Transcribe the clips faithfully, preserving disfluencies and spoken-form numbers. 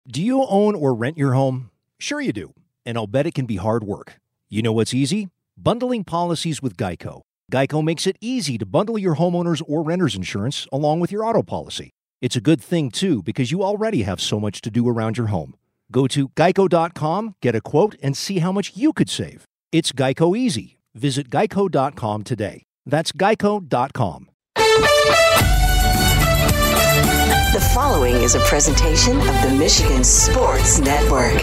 Do you own or rent your home? Sure you do, and I'll bet it can be hard work. You know what's easy? Bundling policies with Geico. Geico makes it easy to bundle your homeowner's or renter's insurance along with your auto policy. It's a good thing, too, because you already have so much to do around your home. Go to geico dot com, get a quote, and see how much you could save. It's Geico easy. Visit geico dot com today. That's geico dot com. The following is a presentation of the Michigan Sports Network.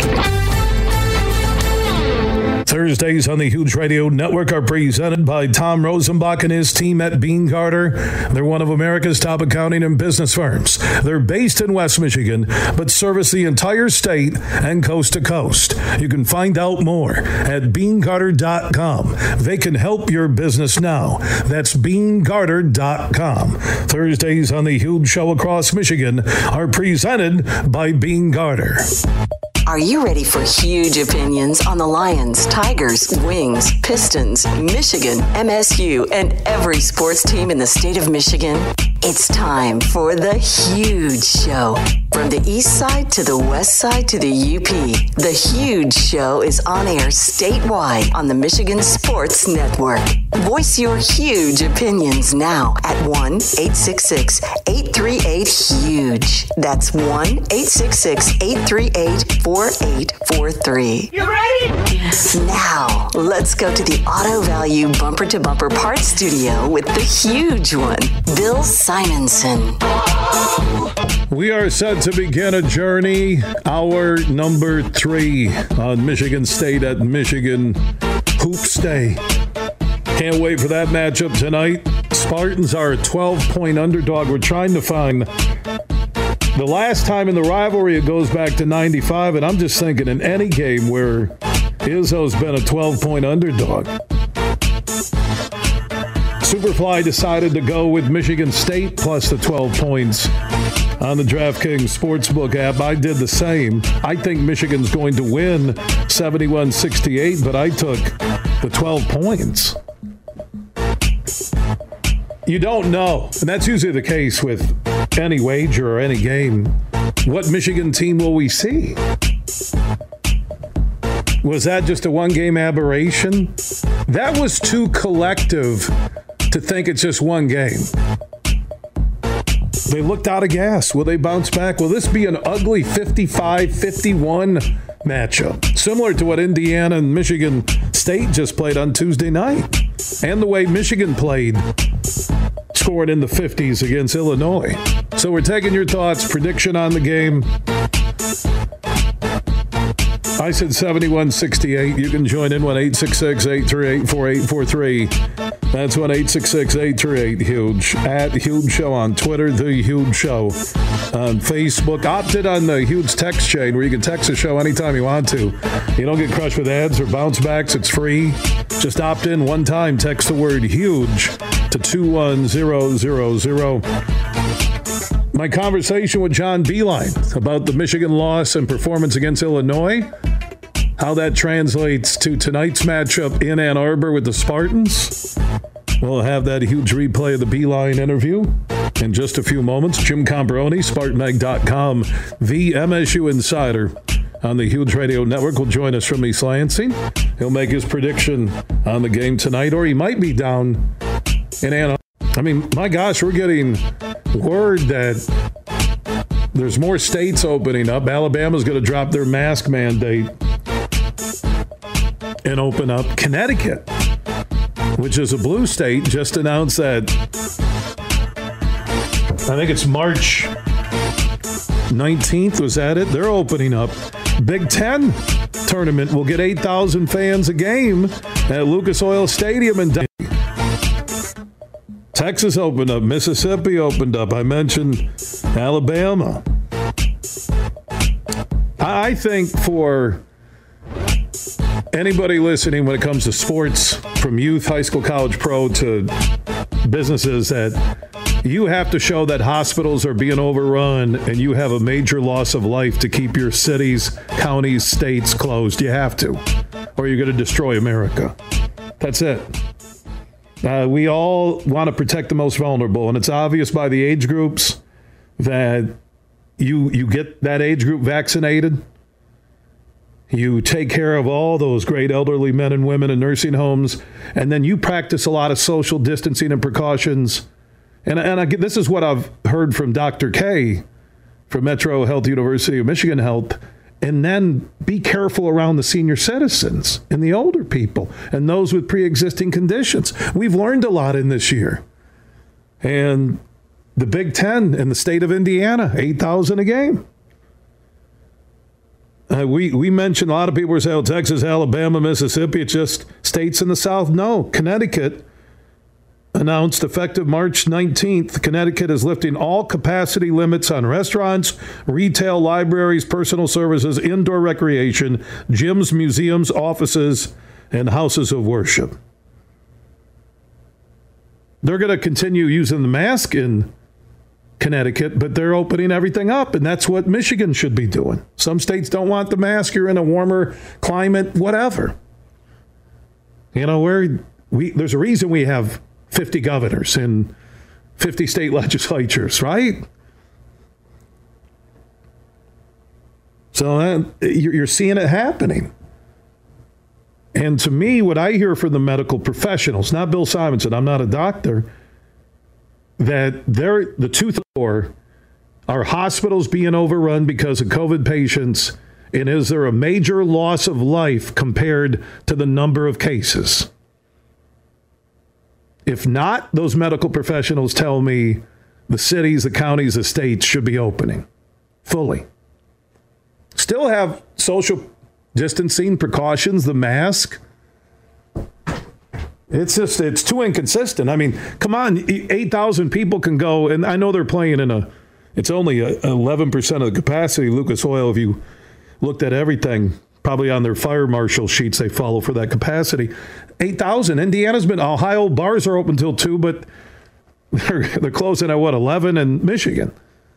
Thursdays on the Huge Radio Network are presented by Tom Rosenbach and his team at Beene Garter. They're one of America's top accounting and business firms. They're based in West Michigan, but service the entire state and coast to coast. You can find out more at beene garter dot com. They can help your business now. That's beene garter dot com. Thursdays on the Huge Show across Michigan are presented by Beene Garter. Are you ready for huge opinions on the Lions, Tigers, Wings, Pistons, Michigan, M S U, and every sports team in the state of Michigan? It's time for The Huge Show. From the east side to the west side to the U P, The Huge Show is on air statewide on the Michigan Sports Network. Voice your huge opinions now at one eight six six, eight three eight, HUGE. That's one eight six six, eight three eight, four eight four three. You ready? Now, let's go to the Auto Value Bumper to Bumper Parts Studio with the huge one, Bill Simonson. We are set to begin a journey, hour number three on Michigan State at Michigan Hoops Day. Can't wait for that matchup tonight. Spartans are a twelve-point underdog. We're trying to find the last time in the rivalry. It goes back to ninety-five, and I'm just thinking in any game where Izzo's been a twelve-point underdog. Superfly decided to go with Michigan State plus the twelve points on the DraftKings Sportsbook app. I did the same. I think Michigan's going to win seventy-one sixty-eight, but I took the twelve points. You don't know, and that's usually the case with any wager or any game. What Michigan team will we see? Was that just a one-game aberration? That was too collective to think it's just one game. They looked out of gas. Will they bounce back? Will this be an ugly fifty-five fifty-one matchup, similar to what Indiana and Michigan State just played on Tuesday night, and the way Michigan played, scored in the fifties against Illinois? So we're taking your thoughts, prediction on the game. I said seventy-one sixty-eight. You can join in one eight six six, eight three eight, four eight four three. That's one eight six six, eight three eight, HUGE. At Huge Show on Twitter, The Huge Show on Facebook. Opted on the Huge text chain where you can text the show anytime you want to. You don't get crushed with ads or bounce backs. It's free. Just opt in one time. Text the word HUGE to two one zero zero zero. My conversation with John Beilein about the Michigan loss and performance against Illinois, how that translates to tonight's matchup in Ann Arbor with the Spartans. We'll have that huge replay of the Beilein interview in just a few moments. Jim Comparoni, Spartan Egg dot com, the M S U insider on the Huge Radio Network, will join us from East Lansing. He'll make his prediction on the game tonight, or he might be down in Ann Arbor. I mean, my gosh, we're getting word that there's more states opening up. Alabama's going to drop their mask mandate and open up. Connecticut, which is a blue state, just announced that I think it's March nineteenth, was that it? They're opening up. Big Ten tournament will get eight thousand fans a game at Lucas Oil Stadium in Denver. Texas opened up. Mississippi opened up. I mentioned Alabama. I think for anybody listening when it comes to sports, from youth, high school, college, pro, to businesses, that you have to show that hospitals are being overrun and you have a major loss of life to keep your cities, counties, states closed. You have to, or you're going to destroy America. That's it. Uh, we all want to protect the most vulnerable, and it's obvious by the age groups that you you get that age group vaccinated. You take care of all those great elderly men and women in nursing homes, and then you practice a lot of social distancing and precautions. And, and I, this is what I've heard from Doctor K from Metro Health University of Michigan Health. And then be careful around the senior citizens and the older people and those with pre-existing conditions. We've learned a lot in this year. And the Big Ten in the state of Indiana, eight thousand a game. Uh, we, we mentioned a lot of people were saying, oh, Texas, Alabama, Mississippi, it's just states in the South. No, Connecticut announced effective March nineteenth, Connecticut is lifting all capacity limits on restaurants, retail, libraries, personal services, indoor recreation, gyms, museums, offices, and houses of worship. They're going to continue using the mask in Connecticut, but they're opening everything up, and that's what Michigan should be doing. Some states don't want the mask. You're in a warmer climate, whatever. You know, we're, we there's a reason we have fifty governors and fifty state legislatures, right? So that, you're seeing it happening. And to me, what I hear from the medical professionals, not Bill Simonson, I'm not a doctor, that they're the tooth or are hospitals being overrun because of COVID patients, and is there a major loss of life compared to the number of cases? If not, those medical professionals tell me the cities, the counties, the states should be opening fully. Still have social distancing precautions, the mask. It's just, it's too inconsistent. I mean, come on, eight thousand people can go, and I know they're playing in a, it's only a eleven percent of the capacity, Lucas Oil, if you looked at everything, probably on their fire marshal sheets they follow for that capacity. eight thousand. Indiana's been, Ohio bars are open till two, but they're, they're closing at what, eleven in Michigan.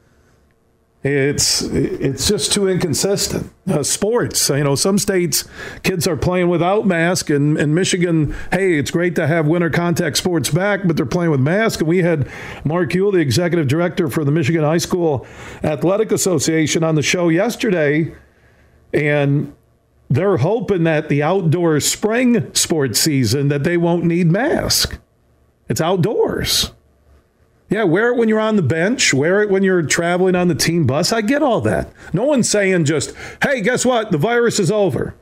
It's it's just too inconsistent. Uh, sports, you know, some states, kids are playing without mask. And in Michigan, hey, it's great to have winter contact sports back, but they're playing with masks. And we had Mark Ewell, the executive director for the Michigan High School Athletic Association, on the show yesterday. And they're hoping that the outdoor spring sports season that they won't need masks. It's outdoors. Yeah, wear it when you're on the bench. Wear it when you're traveling on the team bus. I get all that. No one's saying just, hey, guess what? The virus is over.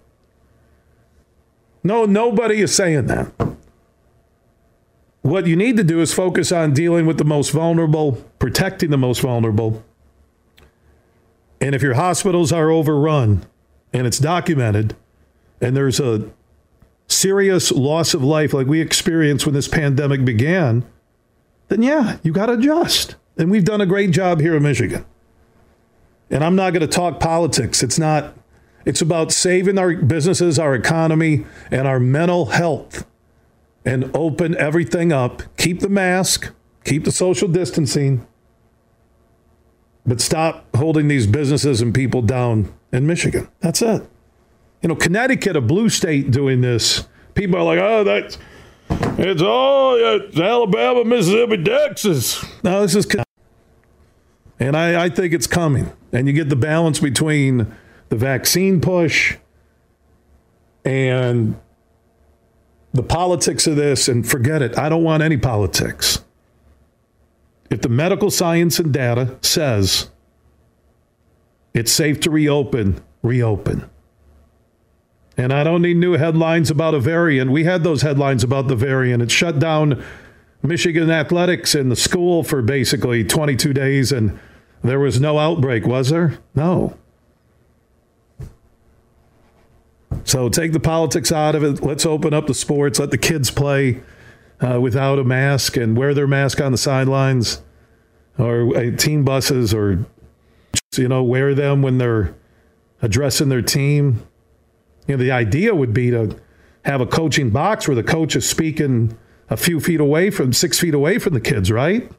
No, nobody is saying that. What you need to do is focus on dealing with the most vulnerable, protecting the most vulnerable. And if your hospitals are overrun, and it's documented, and there's a serious loss of life like we experienced when this pandemic began, then yeah, you got to adjust. And we've done a great job here in Michigan. And I'm not going to talk politics. It's not, it's about saving our businesses, our economy, and our mental health. And open everything up. Keep the mask, keep the social distancing, but stop holding these businesses and people down in Michigan. That's it. You know, Connecticut, a blue state, doing this. People are like, oh, that's, it's all it's Alabama, Mississippi, Texas. No, this is, and I, I think it's coming. And you get the balance between the vaccine push and the politics of this, and forget it. I don't want any politics. If the medical science and data says it's safe to reopen, reopen. And I don't need new headlines about a variant. We had those headlines about the variant. It shut down Michigan athletics in the school for basically twenty-two days, and there was no outbreak, was there? No. So take the politics out of it. Let's open up the sports. Let the kids play uh, without a mask and wear their mask on the sidelines or uh, team buses, or, you know, wear them when they're addressing their team. You know, the idea would be to have a coaching box where the coach is speaking a few feet away from, six feet away from the kids, right?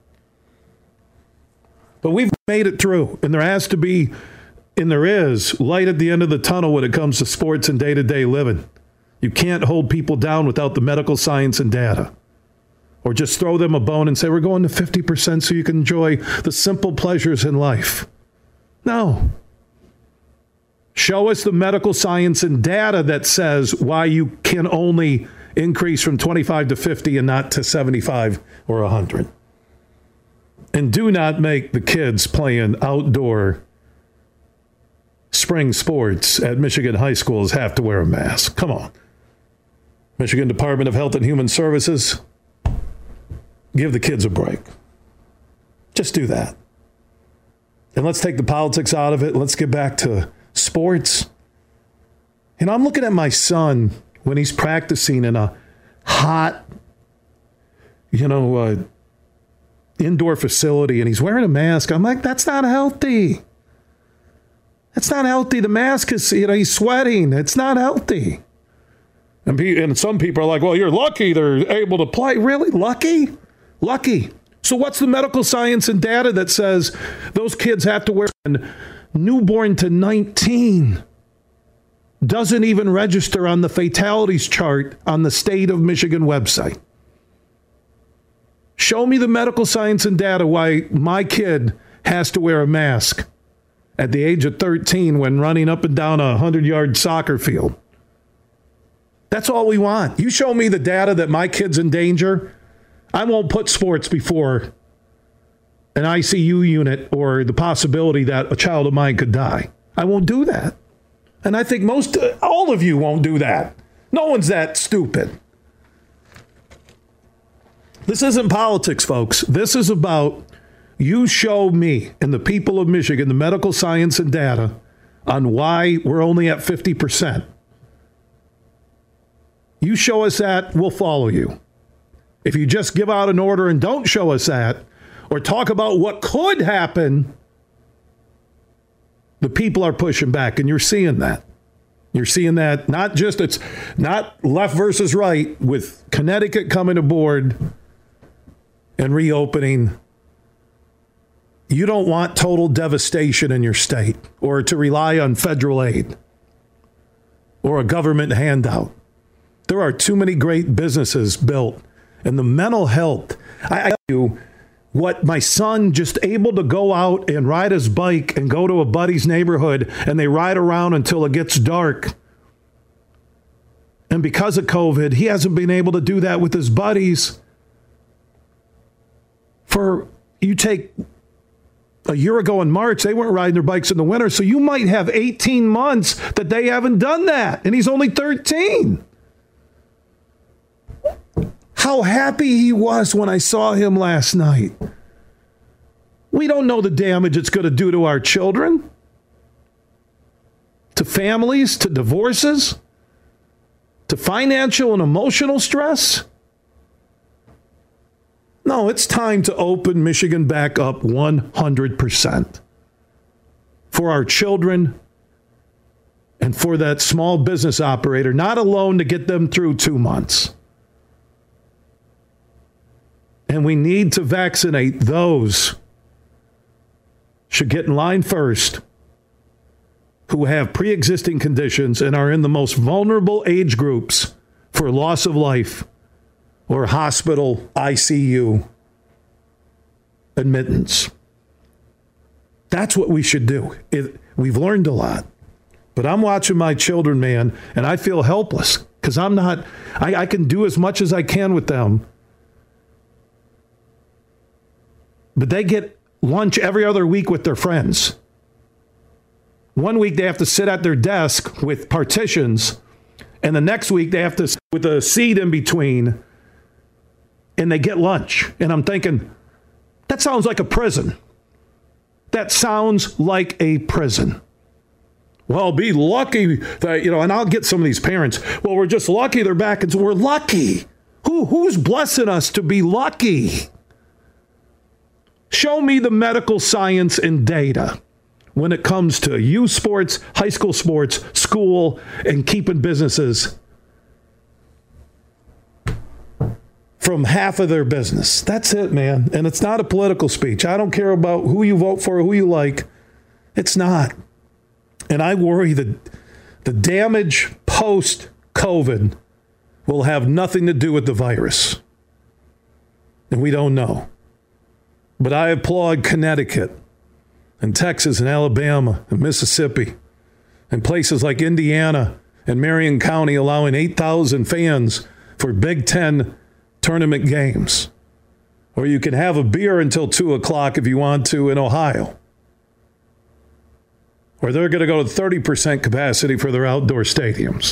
But we've made it through, and there has to be, and there is, light at the end of the tunnel when it comes to sports and day-to-day living. You can't hold people down without the medical science and data. Or just throw them a bone and say, we're going to fifty percent so you can enjoy the simple pleasures in life. No. Show us the medical science and data that says why you can only increase from twenty-five to fifty and not to seventy-five or one hundred. And do not make the kids playing outdoor spring sports at Michigan high schools have to wear a mask. Come on. Michigan Department of Health and Human Services, give the kids a break. Just do that. And let's take the politics out of it. Let's get back to sports. And I'm looking at my son when he's practicing in a hot, you know, uh, indoor facility, and he's wearing a mask. I'm like, that's not healthy. That's not healthy. The mask is, you know, he's sweating. It's not healthy. And, be, and some people are like, well, you're lucky they're able to play. Really? Lucky? Lucky. So what's the medical science and data that says those kids have to wear newborn to nineteen? Doesn't even register on the fatalities chart on the state of Michigan website. Show me the medical science and data why my kid has to wear a mask at the age of thirteen when running up and down a hundred-yard soccer field. That's all we want. You show me the data that my kid's in danger, I won't put sports before an I C U unit or the possibility that a child of mine could die. I won't do that. And I think most, uh, all of you won't do that. No one's that stupid. This isn't politics, folks. This is about you show me and the people of Michigan the medical science and data on why we're only at fifty percent. You show us that, we'll follow you. If you just give out an order and don't show us that, or talk about what could happen, the people are pushing back, and you're seeing that. You're seeing that not just, it's not left versus right, with Connecticut coming aboard and reopening. You don't want total devastation in your state or to rely on federal aid or a government handout. There are too many great businesses built. And the mental health, I, I tell you, what my son just able to go out and ride his bike and go to a buddy's neighborhood and they ride around until it gets dark. And because of COVID, he hasn't been able to do that with his buddies. For you take a year ago in March, they weren't riding their bikes in the winter. So you might have eighteen months that they haven't done that. And he's only thirteen. How happy he was when I saw him last night. We don't know the damage it's going to do to our children, to families, to divorces, to financial and emotional stress. No, it's time to open Michigan back up one hundred percent for our children and for that small business operator, not alone to get them through two months. And we need to vaccinate those should get in line first who have pre-existing conditions and are in the most vulnerable age groups for loss of life or hospital I C U admittance. That's what we should do. It, we've learned a lot. But I'm watching my children, man, and I feel helpless because I'm not, I, I can do as much as I can with them. But they get lunch every other week with their friends. One week they have to sit at their desk with partitions, and the next week they have to sit with a seat in between, and they get lunch. And I'm thinking, that sounds like a prison. That sounds like a prison. Well, be lucky that, you know, and I'll get some of these parents, well, we're just lucky they're back. And so we're lucky. Who, who's blessing us to be lucky? Show me the medical science and data when it comes to youth sports, high school sports, school, and keeping businesses from half of their business. That's it, man. And it's not a political speech. I don't care about who you vote for or who you like. It's not. And I worry that the damage post-COVID will have nothing to do with the virus. And we don't know. But I applaud Connecticut and Texas and Alabama and Mississippi and places like Indiana and Marion County allowing eight thousand fans for Big Ten tournament games. Or you can have a beer until two o'clock if you want to in Ohio. Or they're going to go to thirty percent capacity for their outdoor stadiums.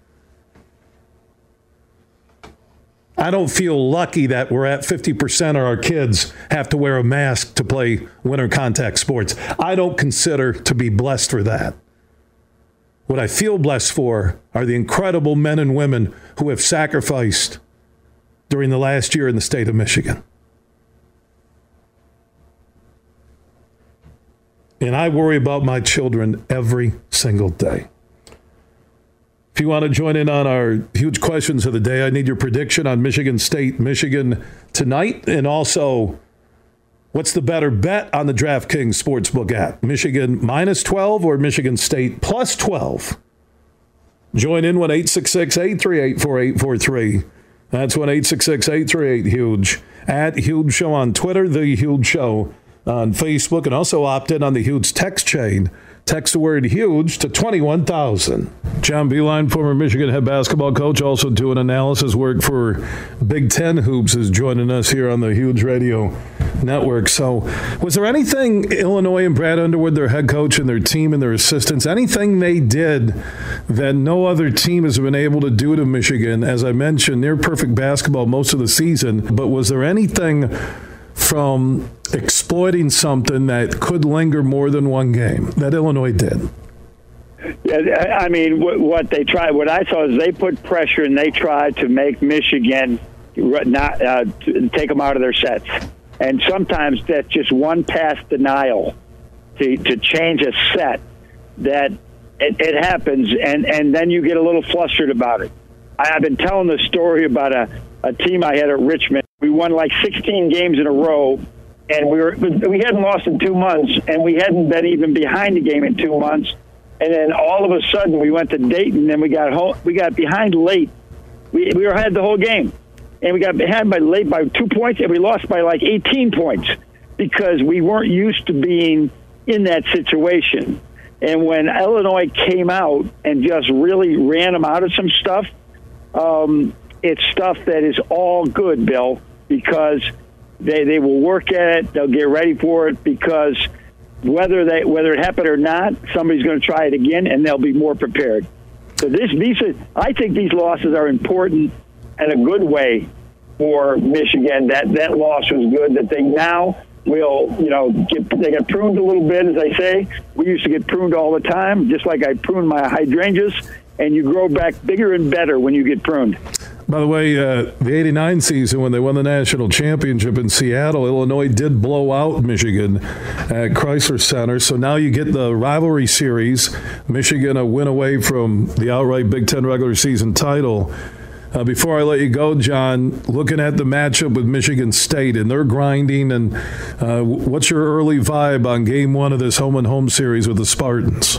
I don't feel lucky that we're at fifty percent of our kids have to wear a mask to play winter contact sports. I don't consider to be blessed for that. What I feel blessed for are the incredible men and women who have sacrificed during the last year in the state of Michigan. And I worry about my children every single day. If you want to join in on our huge questions of the day, I need your prediction on Michigan State, Michigan tonight. And also, what's the better bet on the DraftKings Sportsbook app? Michigan minus twelve or Michigan State plus twelve? Join in one eight six six, eight three eight, four eight four three. That's one eight six six, eight three eight, HUGE. At Huge Show on Twitter, The Huge Show on Facebook, and also opt in on the Huge text chain. Text the word HUGE to twenty-one thousand. John Beilein, former Michigan head basketball coach, also doing analysis work for Big Ten Hoops, is joining us here on the Huge Radio Network. So was there anything Illinois and Brad Underwood, their head coach, and their team and their assistants, anything they did that no other team has been able to do to Michigan? As I mentioned, near perfect basketball most of the season, but was there anything from exploiting something that could linger more than one game that Illinois did? Yeah, I mean, what they tried, what I saw is they put pressure and they tried to make Michigan not uh, take them out of their sets. And sometimes that's just one pass denial to, to change a set that it, it happens, and, and then you get a little flustered about it. I, I've been telling the story about a, a team I had at Richmond. We won like sixteen games in a row, and we were we hadn't lost in two months, and we hadn't been even behind the game in two months. And then all of a sudden, we went to Dayton, and we got home, we got behind late. We we were ahead the whole game, and we got behind by late by two points, and we lost by like eighteen points because we weren't used to being in that situation. And when Illinois came out and just really ran them out of some stuff, um, it's stuff that is all good, Bill, because they they will work at it, they'll get ready for it, because whether they whether it happened or not, somebody's going to try it again, and they'll be more prepared. So this these are, I think these losses are important in a good way for Michigan. That that loss was good. That they now will, you know, get they get pruned a little bit, as I say. We used to get pruned all the time, just like I prune my hydrangeas, and you grow back bigger and better when you get pruned. By the way, uh, the eighty-nine season, when they won the national championship in Seattle, Illinois did blow out Michigan at Chrysler Center. So now you get the rivalry series. Michigan a win away from the outright Big Ten regular season title. Uh, before I let you go, John, looking at the matchup with Michigan State and their grinding, and uh, what's your early vibe on game one of this home and home series with the Spartans?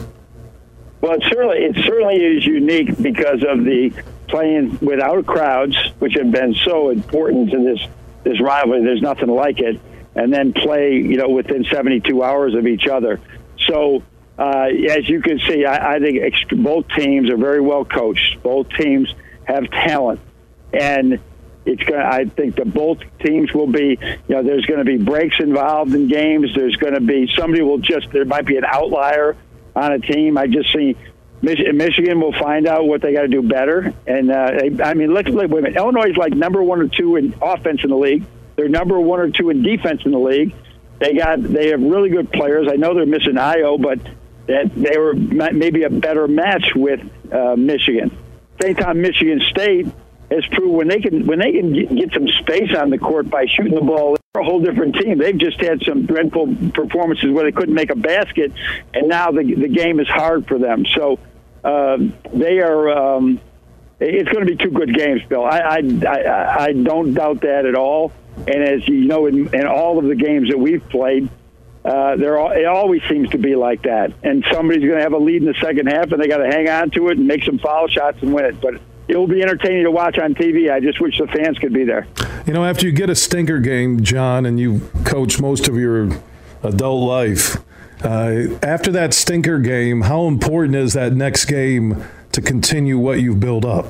Well, it certainly, it certainly is unique because of the playing without crowds, which have been so important to this this rivalry. There's nothing like it. And then play, you know, within seventy-two hours of each other. So, uh, as you can see, I, I think ext- both teams are very well coached. Both teams have talent, and it's going. I think that both teams will be. You know, there's going to be breaks involved in games. There's going to be somebody will just. There might be an outlier on a team. I just see. Michigan will find out what they got to do better. And, uh, I mean, look, look, wait a minute. Illinois is like number one or two in offense in the league. They're number one or two in defense in the league. They got they have really good players. I know they're missing Io, but that they were maybe a better match with uh, Michigan. Same time, Michigan State has proved when they can when they can get, get some space on the court by shooting the ball, they're a whole different team. They've just had some dreadful performances where they couldn't make a basket, and now the the game is hard for them. So. Uh, they are. Um, it's going to be two good games, Bill. I, I, I, I don't doubt that at all. And as you know, in, in all of the games that we've played, uh, there all, it always seems to be like that. And somebody's going to have a lead in the second half, and they got to hang on to it and make some foul shots and win it. But it will be entertaining to watch on T V. I just wish the fans could be there. You know, after you get a stinker game, John, and you coach most of your adult life. Uh, after that stinker game, how important is that next game to continue what you've built up?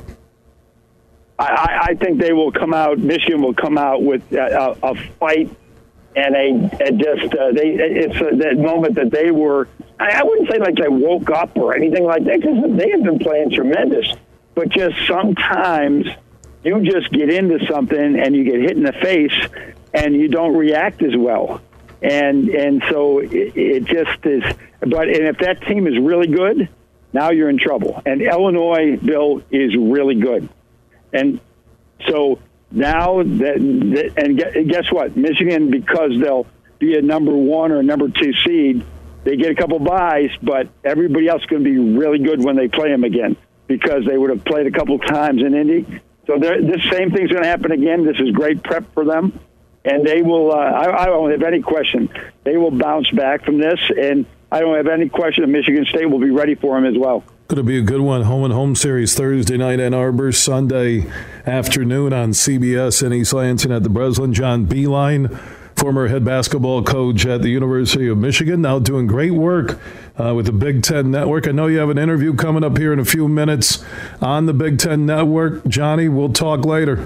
I, I think they will come out. Michigan will come out with a, a fight and a, a just uh, they. It's a, that moment that they were. I, I wouldn't say like they woke up or anything like that, because they have been playing tremendous. But just sometimes you just get into something and you get hit in the face and you don't react as well. And and so it, it just is. But and if that team is really good, now you're in trouble. And Illinois, Bill, is really good. And so now that, that and guess what? Michigan, because they'll be a number one or a number two seed, they get a couple buys, but everybody else is going to be really good when they play them again, because they would have played a couple times in Indy. So this same thing's going to happen again. This is great prep for them. And they will, uh, I, I don't have any question, they will bounce back from this. And I don't have any question that Michigan State will be ready for them as well. Going to be a good one. Home and home series Thursday night, Ann Arbor, Sunday afternoon on C B S in East Lansing at the Breslin. John Beilein, former head basketball coach at the University of Michigan, now doing great work uh, with the Big Ten Network. I know you have an interview coming up here in a few minutes on the Big Ten Network. Johnny, we'll talk later.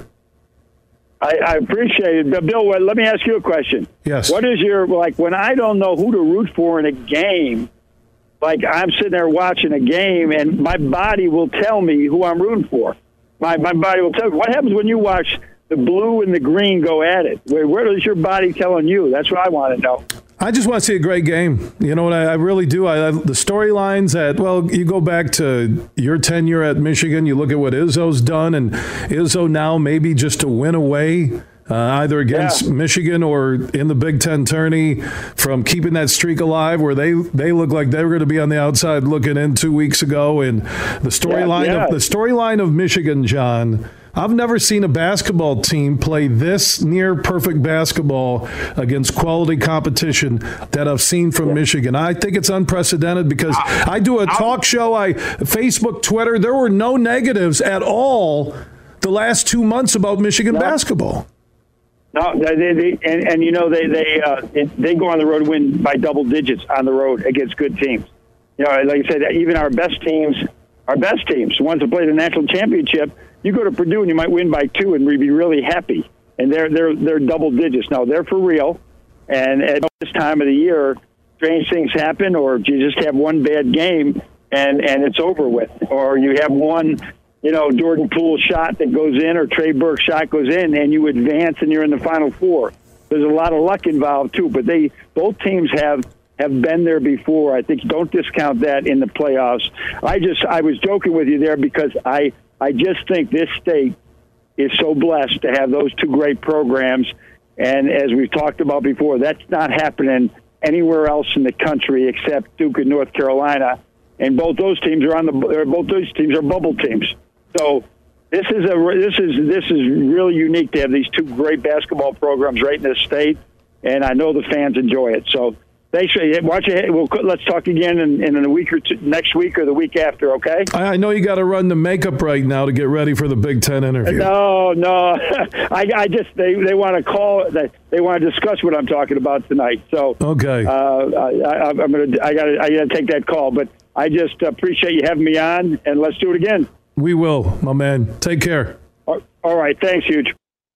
I, I appreciate it. But Bill, let me ask you a question. Yes. What is your, like, when I don't know who to root for in a game, like I'm sitting there watching a game and my body will tell me who I'm rooting for. My my body will tell me. What happens when you watch the blue and the green go at it? Where, where is your body telling you? That's what I want to know. I just want to see a great game. You know what? I, I really do. I, I the storylines at, well, you go back to your tenure at Michigan. You look at what Izzo's done, and Izzo now maybe just to win away, uh, either against yeah. Michigan or in the Big Ten tourney, from keeping that streak alive, where they, they look like they were going to be on the outside looking in two weeks ago. And the storyline yeah, yeah. of the storyline of Michigan, John, I've never seen a basketball team play this near perfect basketball against quality competition that I've seen from yeah. Michigan. I think it's unprecedented, because I do a talk show, I Facebook, Twitter. There were no negatives at all the last two months about Michigan no. basketball. No, they, they, and, and you know they they uh, they go on the road and win by double digits on the road against good teams. You know, like I said, even our best teams, our best teams, the ones that play the national championship. You go to Purdue and you might win by two and we'd be really happy. And they're they're they're double digits. Now they're for real. And at this time of the year, strange things happen, or you just have one bad game and, and it's over with. Or you have one, you know, Jordan Poole shot that goes in, or Trey Burke shot goes in, and you advance and you're in the Final Four. There's a lot of luck involved too. But they both teams have have been there before. I think don't discount that in the playoffs. I just I was joking with you there because I. I just think this state is so blessed to have those two great programs. And as we've talked about before, that's not happening anywhere else in the country except Duke and North Carolina. And both those teams are on the both those teams are bubble teams. So this is a this is this is really unique to have these two great basketball programs right in this state. And I know the fans enjoy it. So thanks for watch it. We'll let's talk again in, in a week or two, next week or the week after. Okay. I know you got to run the makeup right now to get ready for the Big Ten interview. No, no. I, I just they, they want to call. They, they want to discuss what I'm talking about tonight. So okay. Uh, I, I'm gonna. I got. I got to take that call. But I just appreciate you having me on, and let's do it again. We will, my man. Take care. All right. Thanks, Huge.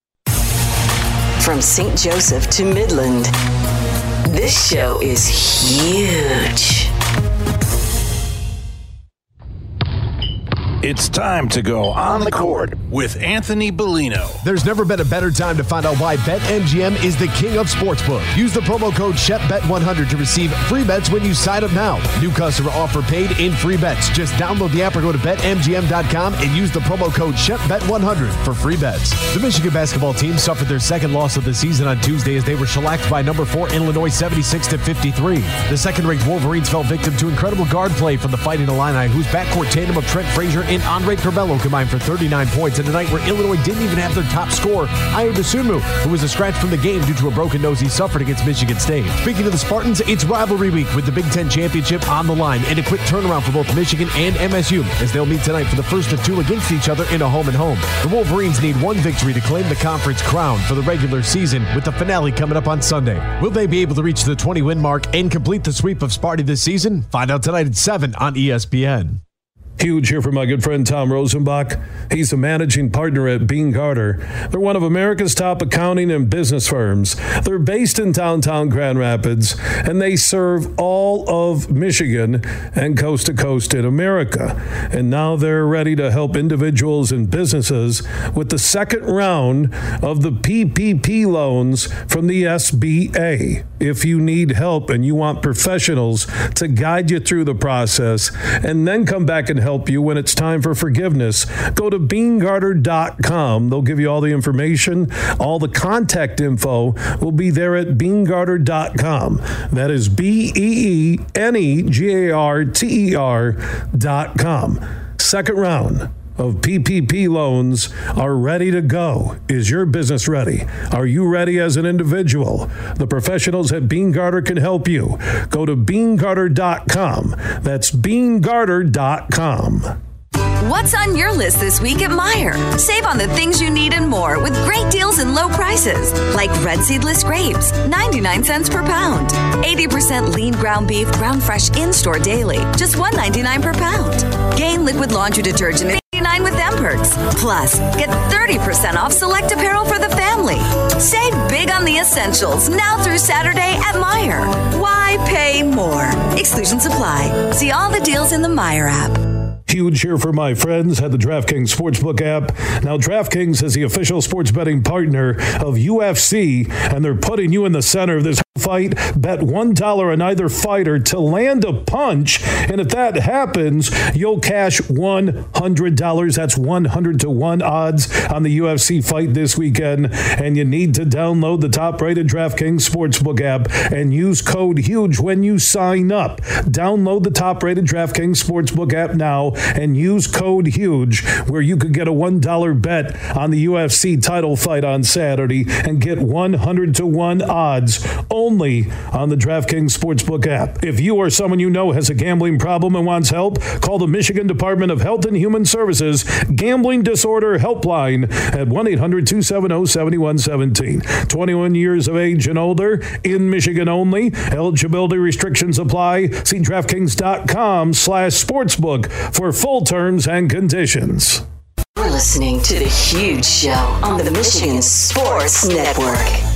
From Saint Joseph to Midland, this show is huge. It's time to go on the court with Anthony Bellino. There's never been a better time to find out why BetMGM is the king of sportsbook. Use the promo code Shep Bet one hundred to receive free bets when you sign up now. New customer offer paid in free bets. Just download the app or go to Bet M G M dot com and use the promo code Shep Bet one hundred for free bets. The Michigan basketball team suffered their second loss of the season on Tuesday as they were shellacked by number four Illinois seventy-six to fifty-three. The second-ranked Wolverines fell victim to incredible guard play from the Fighting Illini, whose backcourt tandem of Trent Frazier and Andre Curbelo combined for thirty-nine points in a night where Illinois didn't even have their top scorer, Ayo Dosunmu, who was a scratch from the game due to a broken nose he suffered against Michigan State. Speaking of the Spartans, it's rivalry week with the Big Ten Championship on the line and a quick turnaround for both Michigan and M S U as they'll meet tonight for the first of two against each other in a home and home. The Wolverines need one victory to claim the conference crown for the regular season, with the finale coming up on Sunday. Will they be able to reach the twenty-win mark and complete the sweep of Sparty this season? Find out tonight at seven on E S P N. Huge here from my good friend Tom Rosenbach. He's a managing partner at Bean Carter. They're one of America's top accounting and business firms. They're based in downtown Grand Rapids, and they serve all of Michigan and coast to coast in America. And now they're ready to help individuals and businesses with the second round of the P P P loans from the S B A. If you need help and you want professionals to guide you through the process and then come back and help you when it's time for forgiveness, go to bean garter dot com. They'll give you all the information. All the contact info will be there at bean garter dot com. That is B E E N E G A R T E R dot com. Second round of P P P loans are ready to go. Is your business ready? Are you ready as an individual? The professionals at Bean Garter can help you. Go to bean garter dot com. That's bean garter dot com. What's on your list this week at Meijer? Save on the things you need and more with great deals and low prices. Like red seedless grapes, ninety-nine cents per pound. eighty percent lean ground beef, ground fresh in-store daily, just one ninety-nine per pound. Gain liquid laundry detergent, eighty-nine with M Perks. Plus, get thirty percent off select apparel for the family. Save big on the essentials now through Saturday at Meijer. Why pay more? Exclusions apply. See all the deals in the Meijer app. Huge here for my friends at the DraftKings Sportsbook app. Now, DraftKings is the official sports betting partner of U F C, and they're putting you in the center of this fight. Bet one dollar on either fighter to land a punch, and if that happens, you'll cash one hundred dollars. That's one hundred to one odds on the U F C fight this weekend, and you need to download the top-rated DraftKings Sportsbook app and use code HUGE when you sign up. Download the top-rated DraftKings Sportsbook app now and use code HUGE, where you could get a one dollar bet on the U F C title fight on Saturday and get one hundred to one odds only on the DraftKings Sportsbook app. If you or someone you know has a gambling problem and wants help, call the Michigan Department of Health and Human Services Gambling Disorder Helpline at one eight hundred two seven zero seven one one seven. twenty-one years of age and older, in Michigan only. Eligibility restrictions apply. See DraftKings.com slash sportsbook for full terms and conditions. You're listening to The Huge Show on the Michigan Sports Network.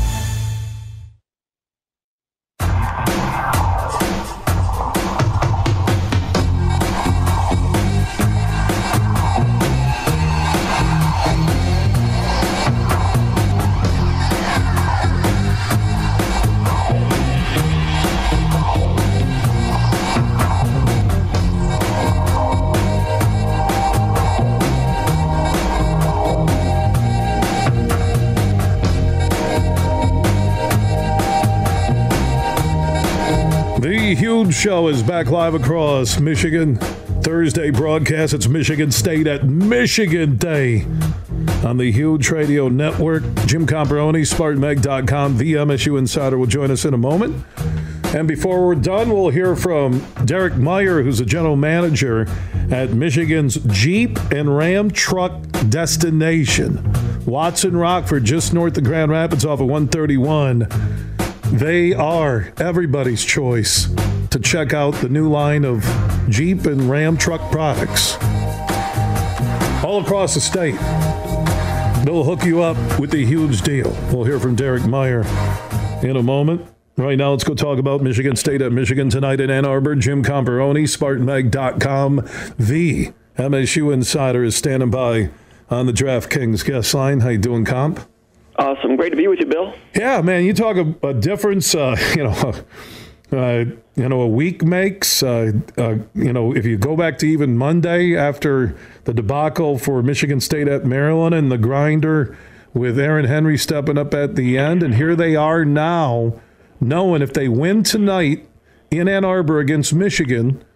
Huge Show is back live across Michigan. Thursday broadcast. It's Michigan State at Michigan Day on the Huge Radio Network. Jim Comparoni, Spartan Mag dot com, the M S U Insider will join us in a moment. And before we're done, we'll hear from Derek Meyer, who's the general manager at Michigan's Jeep and Ram Truck Destination. Watson Rockford, just north of Grand Rapids off of one thirty-one. They are everybody's choice to check out the new line of Jeep and Ram truck products. All across the state, they'll hook you up with the huge deal. We'll hear from Derek Meyer in a moment. Right now, let's go talk about Michigan State at Michigan tonight in Ann Arbor. Jim Comparoni, Spartan Mag dot com, the M S U Insider, is standing by on the DraftKings guest line. How you doing, Comp? Awesome. Great to be with you, Bill. Yeah, man, you talk a, a difference, uh, you know, uh, you know, a week makes. Uh, uh, you know, if you go back to even Monday after the debacle for Michigan State at Maryland and the grinder with Aaron Henry stepping up at the end, and here they are now, knowing if they win tonight in Ann Arbor against Michigan,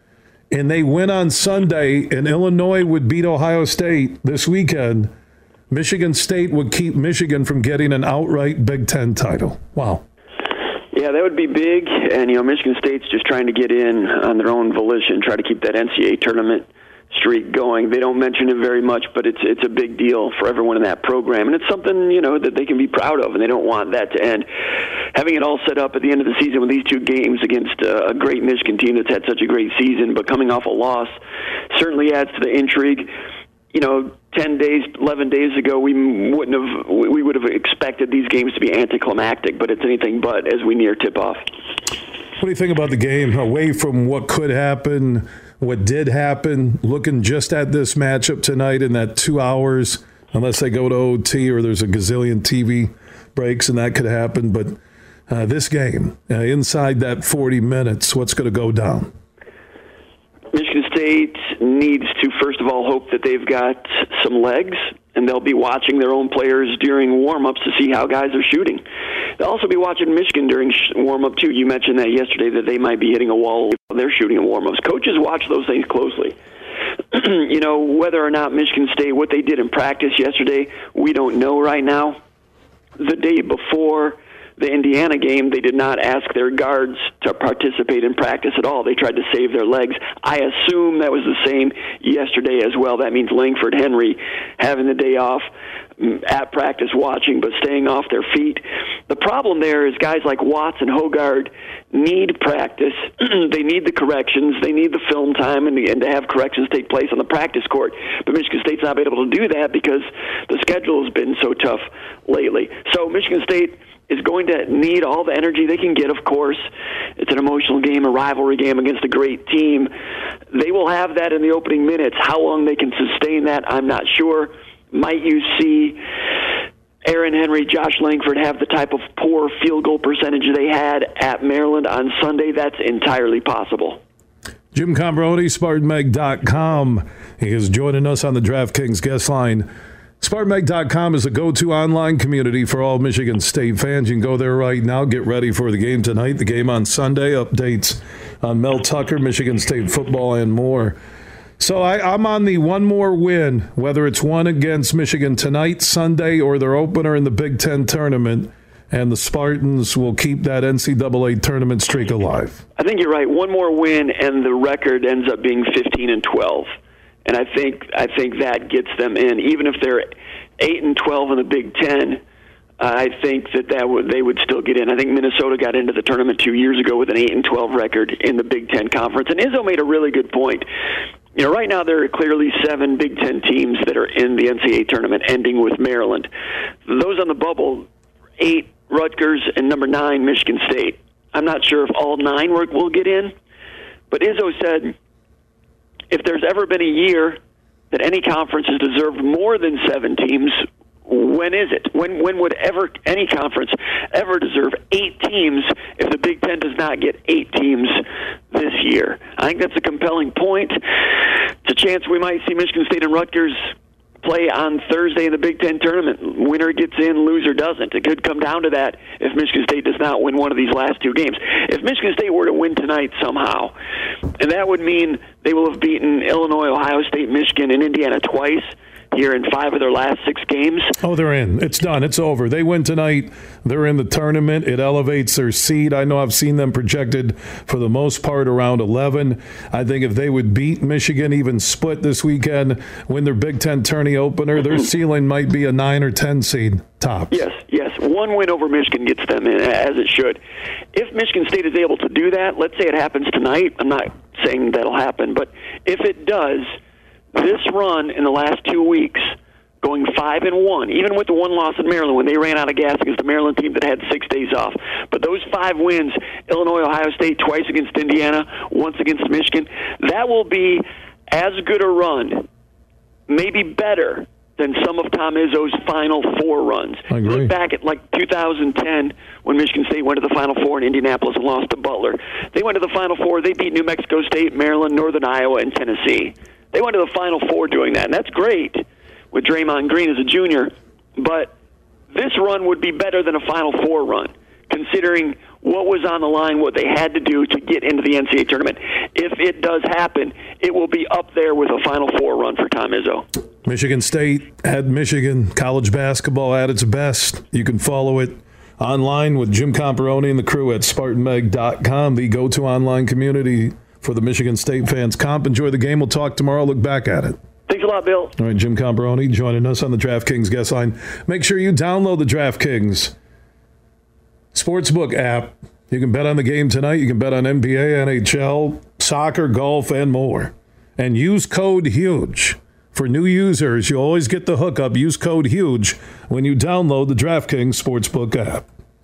and they win on Sunday, and Illinois would beat Ohio State this weekend, Michigan State would keep Michigan from getting an outright Big Ten title. Wow. Yeah, that would be big, and, you know, Michigan State's just trying to get in on their own volition, try to keep that N C double A tournament streak going. They don't mention it very much, but it's it's a big deal for everyone in that program, and it's something, you know, that they can be proud of, and they don't want that to end. Having it all set up at the end of the season with these two games against uh, a great Michigan team that's had such a great season, but coming off a loss certainly adds to the intrigue. You know, ten days, eleven days ago, we wouldn't have, we would have expected these games to be anticlimactic, but it's anything but as we near tip-off. What do you think about the game? Away from what could happen, what did happen, looking just at this matchup tonight in that two hours, unless they go to O T or there's a gazillion T V breaks and that could happen. But uh, this game, uh, inside that forty minutes, what's going to go down? Michigan State needs to, first of all, hope that they've got some legs, and they'll be watching their own players during warm-ups to see how guys are shooting. They'll also be watching Michigan during warm-up, too. You mentioned that yesterday, that they might be hitting a wall when they're shooting in warm-ups. Coaches watch those things closely. You know, whether or not Michigan State, what they did in practice yesterday, we don't know right now. The day before the Indiana game, they did not ask their guards to participate in practice at all. They tried to save their legs. I assume that was the same yesterday as well. That means Langford Henry having the day off at practice watching, but staying off their feet. The problem there is guys like Watts and Hogard need practice. They need the corrections. They need the film time and, the, and to have corrections take place on the practice court. But Michigan State's not been able to do that because the schedule has been so tough lately. So Michigan State is going to need all the energy they can get, of course. It's an emotional game, a rivalry game against a great team. They will have that in the opening minutes. How long they can sustain that, I'm not sure. Might you see Aaron Henry, Josh Langford have the type of poor field goal percentage they had at Maryland on Sunday? That's entirely possible. Jim Combroni, Spartan Mag dot com. He is joining us on the DraftKings guest line. Spartan Mag dot com is a go-to online community for all Michigan State fans. You can go there right now. Get ready for the game tonight, the game on Sunday, updates on Mel Tucker, Michigan State football, and more. So I, I'm on the one more win, whether it's one against Michigan tonight, Sunday, or their opener in the Big Ten tournament, and the Spartans will keep that N C double A tournament streak alive. I think you're right. One more win, and the record ends up being fifteen and twelve. And I think I think that gets them in. Even if they're eight and twelve in the Big Ten, I think that, that would, they would still get in. I think Minnesota got into the tournament two years ago with an eight and twelve record in the Big Ten Conference. And Izzo made a really good point. You know, right now there are clearly seven Big Ten teams that are in the N C double A tournament, ending with Maryland. Those on the bubble, eight, Rutgers, and number nine, Michigan State. I'm not sure if all nine will get in, but Izzo said if there's ever been a year that any conference has deserved more than seven teams, when is it? When when would ever any conference ever deserve eight teams if the Big Ten does not get eight teams this year? I think that's a compelling point. It's a chance we might see Michigan State and Rutgers play on Thursday in the Big Ten tournament. Winner gets in, loser doesn't. It could come down to that if Michigan State does not win one of these last two games. If Michigan State were to win tonight somehow, and that would mean they will have beaten Illinois, Ohio State, Michigan, and Indiana twice here in five of their last six games. Oh, they're in. It's done. It's over. They win tonight. They're in the tournament. It elevates their seed. I know I've seen them projected for the most part around eleven. I think if they would beat Michigan, even split this weekend, win their Big Ten tourney opener, their ceiling might be a nine or ten seed tops. Yes, yes. One win over Michigan gets them in, as it should. If Michigan State is able to do that, let's say it happens tonight. I'm not saying that'll happen, but if it does, this run in the last two weeks, going five and one, even with the one loss in Maryland when they ran out of gas against the Maryland team that had six days off. But those five wins, Illinois, Ohio State, twice against Indiana, once against Michigan, that will be as good a run, maybe better, than some of Tom Izzo's final four runs. I agree. Look back at like two thousand ten when Michigan State went to the Final Four in Indianapolis and lost to Butler. They went to the Final Four. They beat New Mexico State, Maryland, Northern Iowa, and Tennessee. They went to the Final Four doing that, and that's great with Draymond Green as a junior. But this run would be better than a Final Four run, considering what was on the line, what they had to do to get into the N C double A tournament. If it does happen, it will be up there with a Final Four run for Tom Izzo. Michigan State at Michigan, college basketball at its best. You can follow it online with Jim Comparoni and the crew at Spartan Meg dot com, the go-to online community for the Michigan State fans. Comp, enjoy the game. We'll talk tomorrow. Look back at it. Thanks a lot, Bill. All right, Jim Comparoni joining us on the DraftKings guest line. Make sure you download the DraftKings Sportsbook app. You can bet on the game tonight. You can bet on N B A, N H L, soccer, golf, and more. And use code HUGE. For new users, you always get the hookup. Use code HUGE when you download the DraftKings Sportsbook app.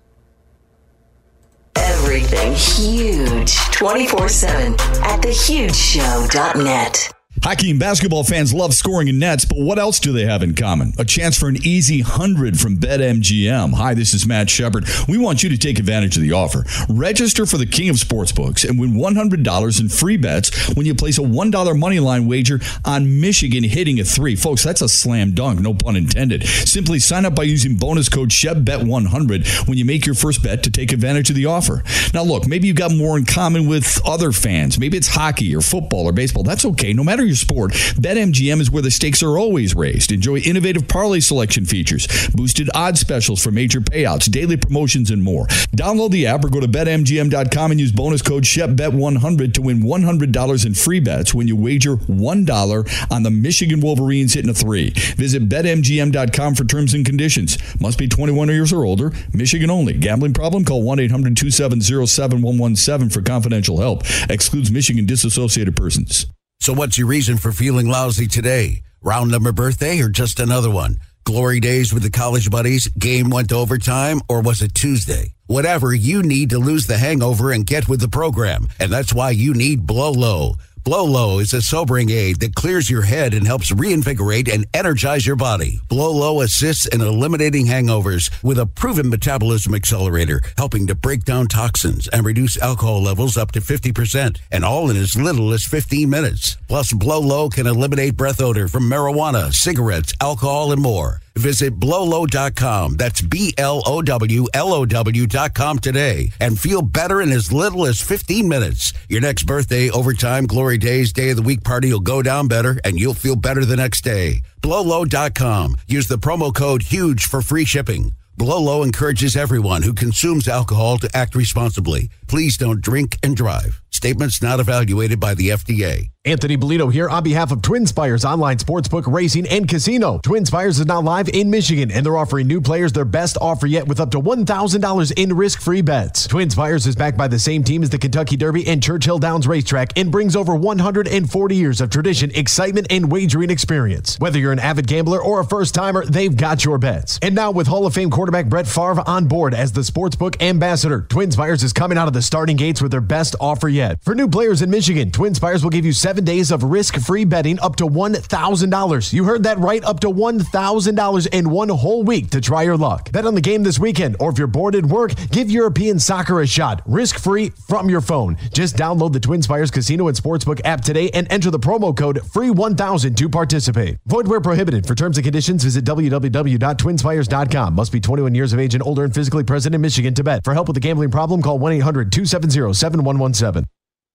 Everything huge twenty-four seven at the huge show dot net. Hockey and basketball fans love scoring in nets, but what else do they have in common? A chance for an easy one hundred from BetMGM. Hi, this is Matt Shepard. We want you to take advantage of the offer. Register for the King of Sportsbooks and win one hundred dollars in free bets when you place a one dollar moneyline wager on Michigan hitting a three. Folks, that's a slam dunk, no pun intended. Simply sign up by using bonus code Shep Bet one hundred when you make your first bet to take advantage of the offer. Now, look, maybe you've got more in common with other fans. Maybe it's hockey or football or baseball. That's okay. No matter your sport, BetMGM is where the stakes are always raised. Enjoy innovative parlay selection features, boosted odds specials for major payouts, daily promotions, and more. Download the app or go to Bet M G M dot com and use bonus code Shep Bet one hundred to win one hundred dollars in free bets when you wager one dollar on the Michigan Wolverines hitting a three. Visit Bet M G M dot com for terms and conditions. Must be twenty-one years or older. Michigan only. Gambling problem? Call one eight hundred two seven zero seven one one seven for confidential help. Excludes Michigan disassociated persons. So what's your reason for feeling lousy today? Round number birthday or just another one? Glory days with the college buddies, game went to overtime, or was it Tuesday? Whatever, you need to lose the hangover and get with the program. And that's why you need Blow Low. Blow Low is a sobering aid that clears your head and helps reinvigorate and energize your body. Blow Low assists in eliminating hangovers with a proven metabolism accelerator, helping to break down toxins and reduce alcohol levels up to fifty percent, and all in as little as fifteen minutes. Plus, Blow Low can eliminate breath odor from marijuana, cigarettes, alcohol, and more. Visit blow low dot com. That's B L O W L O W dot com today and feel better in as little as fifteen minutes. Your next birthday, overtime, glory days, day of the week party will go down better and you'll feel better the next day. blow low dot com. Use the promo code HUGE for free shipping. Blow Low encourages everyone who consumes alcohol to act responsibly. Please don't drink and drive. Statements not evaluated by the F D A. Anthony Bolito here on behalf of TwinSpires Online Sportsbook, Racing, and Casino. TwinSpires is now live in Michigan, and they're offering new players their best offer yet with up to one thousand dollars in risk-free bets. TwinSpires is backed by the same team as the Kentucky Derby and Churchill Downs Racetrack and brings over one hundred forty years of tradition, excitement, and wagering experience. Whether you're an avid gambler or a first-timer, they've got your bets. And now with Hall of Fame quarterback Brett Favre on board as the Sportsbook ambassador, TwinSpires is coming out of the starting gates with their best offer yet. For new players in Michigan, TwinSpires will give you seven days of risk-free betting up to one thousand dollars. You heard that right, up to one thousand dollars in one whole week to try your luck. Bet on the game this weekend, or if you're bored at work, give European soccer a shot, risk-free from your phone. Just download the TwinSpires Casino and Sportsbook app today and enter the promo code free one thousand to participate. Void where prohibited. For terms and conditions, visit w w w dot twinspires dot com. Must be twenty-one years of age and older and physically present in Michigan to bet. For help with a gambling problem, call one eight hundred two seven zero seven one one seven.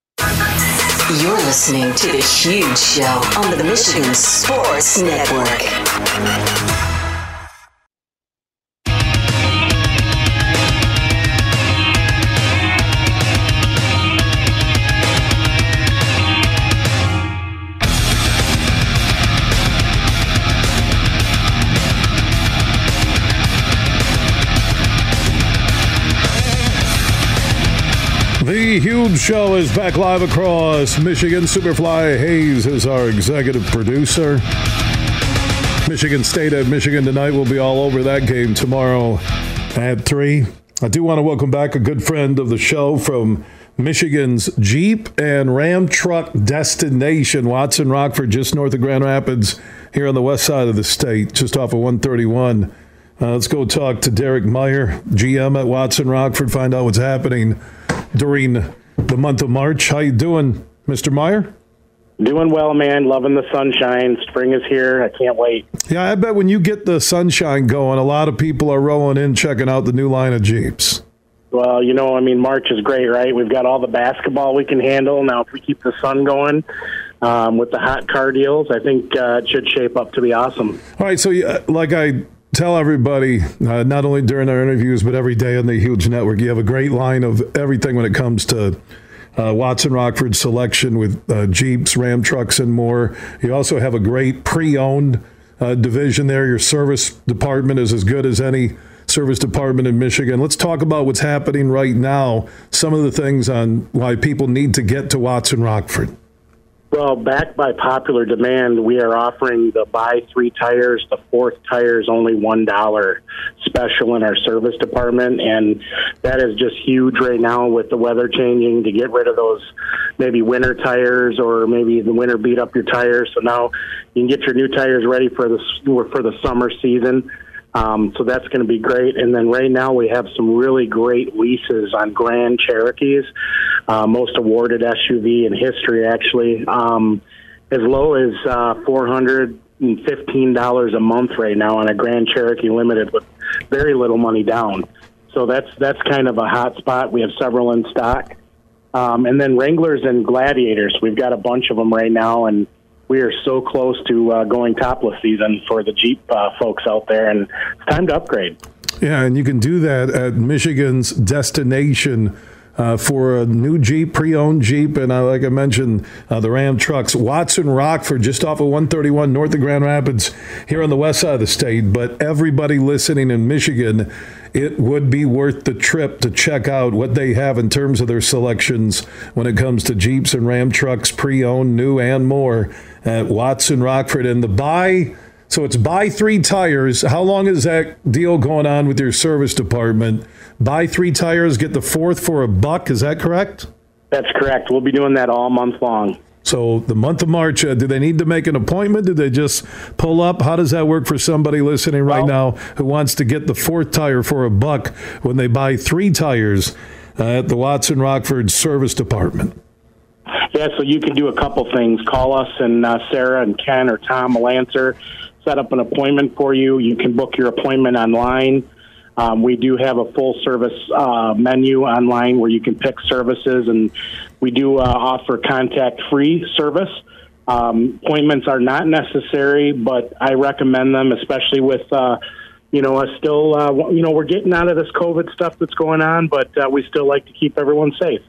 You're listening to The Huge Show on the Michigan Sports Network. The Huge Show is back live across Michigan. Superfly Hayes is our executive producer. Michigan State at Michigan tonight. We'll be all over that game tomorrow at three. I do want to welcome back a good friend of the show from Michigan's Jeep and Ram truck destination, Watson Rockford, just north of Grand Rapids, here on the west side of the state, just off of one thirty-one. Uh, let's go talk to Derek Meyer, G M at Watson Rockford, find out what's happening during the month of March. How you doing, Mister Meyer? Doing well, man. Loving the sunshine. Spring is here. I can't wait. Yeah, I bet when you get the sunshine going, a lot of people are rolling in, checking out the new line of Jeeps. Well, you know, I mean, March is great, right? We've got all the basketball we can handle. Now, if we keep the sun going um, with the hot car deals, I think uh, it should shape up to be awesome. All right, so uh, like I tell everybody, uh, not only during our interviews, but every day on the Huge Network, you have a great line of everything when it comes to uh, Watson Rockford selection with uh, Jeeps, Ram trucks, and more. You also have a great pre-owned uh, division there. Your service department is as good as any service department in Michigan. Let's talk about what's happening right now, some of the things on why people need to get to Watson Rockford. Well, backed by popular demand, we are offering the buy three tires, the fourth tire is only one dollar special in our service department, and that is just huge right now with the weather changing to get rid of those maybe winter tires or maybe the winter beat up your tires. So now you can get your new tires ready for the, for the summer season. Um, so that's going to be great. And then right now we have some really great leases on Grand Cherokees, uh, most awarded S U V in history, actually, um, as low as uh, four hundred fifteen dollars a month right now on a Grand Cherokee Limited with very little money down. So that's that's kind of a hot spot. We have several in stock. Um, and then Wranglers and Gladiators. We've got a bunch of them right now, and we are so close to uh, going topless season for the Jeep uh, folks out there, and it's time to upgrade. Yeah, and you can do that at Michigan's destination uh, for a new Jeep, pre-owned Jeep, and uh, like I mentioned, uh, the Ram trucks. Watson Rockford, just off of one thirty-one north of Grand Rapids, here on the west side of the state. But everybody listening in Michigan, it would be worth the trip to check out what they have in terms of their selections when it comes to Jeeps and Ram trucks, pre-owned, new, and more at Watson Rockford. And the buy, so it's buy three tires. How long is that deal going on with your service department? Buy three tires, get the fourth for a buck. Is that correct? That's correct. We'll be doing that all month long. So the month of March, uh, do they need to make an appointment? Do they just pull up? How does that work for somebody listening right well, now who wants to get the fourth tire for a buck when they buy three tires uh, at the Watson Rockford Service Department? Yeah, so you can do a couple things. Call us, and uh, Sarah and Ken or Tom will answer, set up an appointment for you. You can book your appointment online. Um, we do have a full-service uh, menu online where you can pick services, and we do uh, offer contact-free service. Um, appointments are not necessary, but I recommend them, especially with, uh, you know, us still, uh, you know, we're getting out of this COVID stuff that's going on, but uh, we still like to keep everyone safe.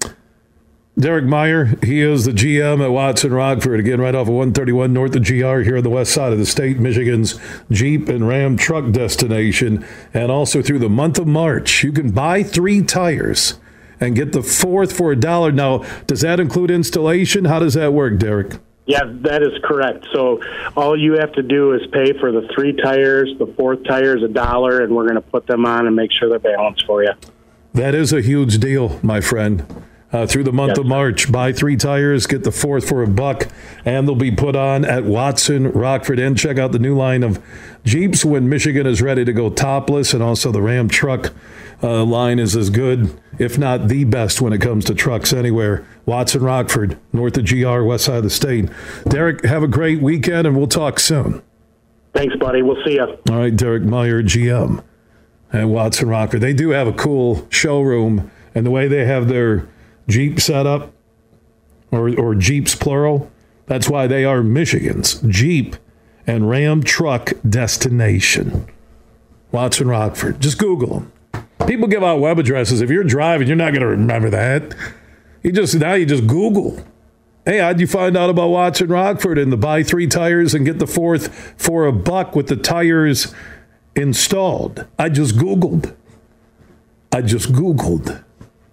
Derek Meyer, he is the G M at Watson Rockford, again, right off of one thirty-one north of G R here on the west side of the state, Michigan's Jeep and Ram truck destination. And also through the month of March, you can buy three tires and get the fourth for a dollar. Now, does that include installation? How does that work, Derek? Yeah, that is correct. So all you have to do is pay for the three tires. The fourth tire is a dollar, and we're going to put them on and make sure they're balanced for you. That is a huge deal, my friend. Uh, through the month yes. of March, buy three tires, get the fourth for a buck, and they'll be put on at Watson Rockford. And check out the new line of Jeeps when Michigan is ready to go topless, and also the Ram truck uh, line is as good, if not the best, when it comes to trucks anywhere. Watson Rockford, north of G R, west side of the state. Derek, have a great weekend, and we'll talk soon. Thanks, buddy. We'll see you. All right, Derek Meyer, G M at Watson Rockford. They do have a cool showroom, and the way they have their Jeep setup, or or Jeeps plural, that's why they are Michigan's Jeep and Ram truck destination. Watson Rockford. Just Google them. People give out web addresses. If you're driving, you're not going to remember that. You just now you just Google. Hey, how'd you find out about Watson Rockford and the buy three tires and get the fourth for a buck with the tires installed? I just Googled. I just Googled.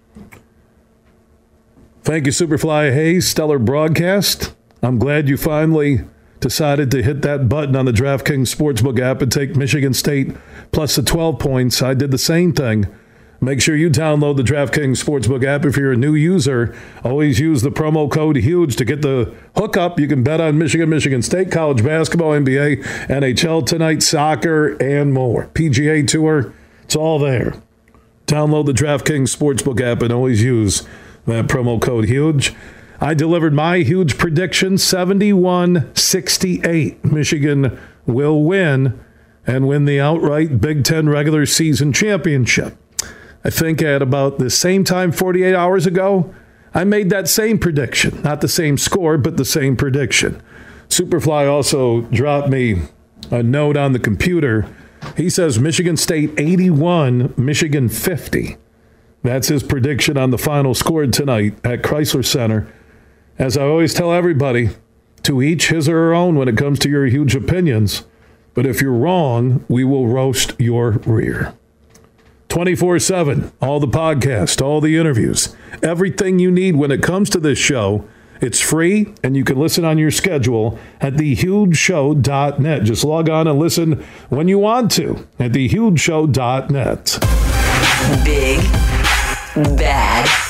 Thank you, Superfly Hayes, stellar broadcast. I'm glad you finally decided to hit that button on the DraftKings Sportsbook app and take Michigan State plus the twelve points. I did the same thing. Make sure you download the DraftKings Sportsbook app if you're a new user. Always use the promo code HUGE to get the hookup. You can bet on Michigan, Michigan State, college basketball, N B A, N H L tonight, soccer, and more. P G A Tour, it's all there. Download the DraftKings Sportsbook app and always use that promo code HUGE. I delivered my huge prediction, seventy-one sixty-eight. Michigan will win and win the outright Big Ten regular season championship. I think at about the same time forty-eight hours ago, I made that same prediction. Not the same score, but the same prediction. Superfly also dropped me a note on the computer. He says Michigan State eighty-one, Michigan fifty. That's his prediction on the final score tonight at Chrysler Center. As I always tell everybody, to each his or her own when it comes to your huge opinions. But if you're wrong, we will roast your rear. twenty-four seven, all the podcasts, all the interviews, everything you need when it comes to this show. It's free, and you can listen on your schedule at the huge show dot net. Just log on and listen when you want to at the huge show dot net. Big, bad,